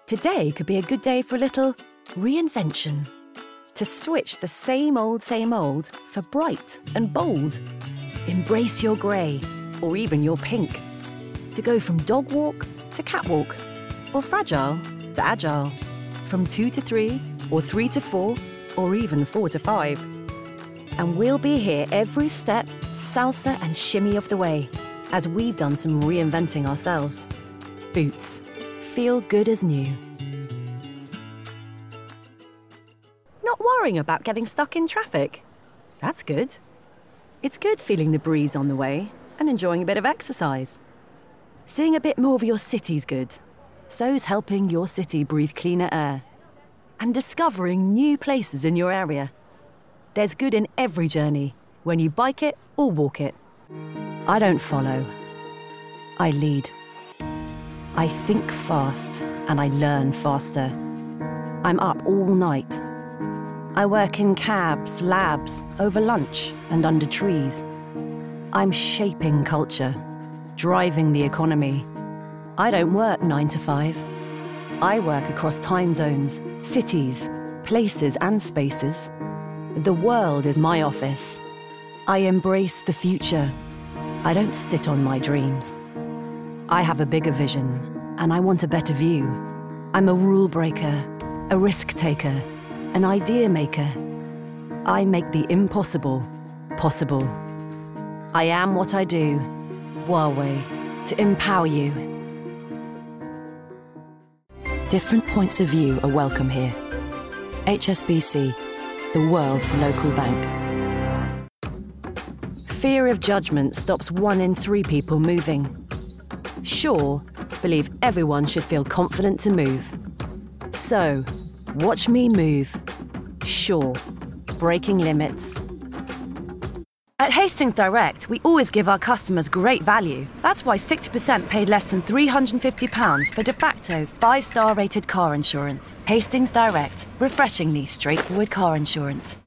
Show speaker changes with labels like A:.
A: Today could be a good day for a little reinvention. To switch the same old for bright and bold. Embrace your grey, or even your pink. To go from dog walk to catwalk, or fragile to agile. From 2 to 3, or 3 to 4, or even 4 to 5. And we'll be here every step, salsa and shimmy of the way, as we've done some reinventing ourselves. Boots. Feel good as new. Not worrying about getting stuck in traffic. That's good. It's good feeling the breeze on the way and enjoying a bit of exercise. Seeing a bit more of your city's good. So's helping your city breathe cleaner air. And discovering new places in your area. There's good in every journey, when you bike it or walk it. I don't follow. I lead. I think fast and I learn faster. I'm up all night. I work in cabs, labs, over lunch and under trees. I'm shaping culture, driving the economy. I don't work 9 to 5. I work across time zones, cities, places and spaces. The world is my office. I embrace the future. I don't sit on my dreams. I have a bigger vision, and I want a better view. I'm a rule breaker, a risk taker, an idea maker. I make the impossible possible. I am what I do. Huawei, to empower you. Different points of view are welcome here. HSBC, the world's local bank. Fear of judgment stops 1 in 3 people moving. Sure, believe everyone should feel confident to move. So, watch me move. Sure, breaking limits. At Hastings Direct, we always give our customers great value. That's why 60% paid less than £350 for de facto 5-star rated car insurance. Hastings Direct, refreshingly straightforward car insurance.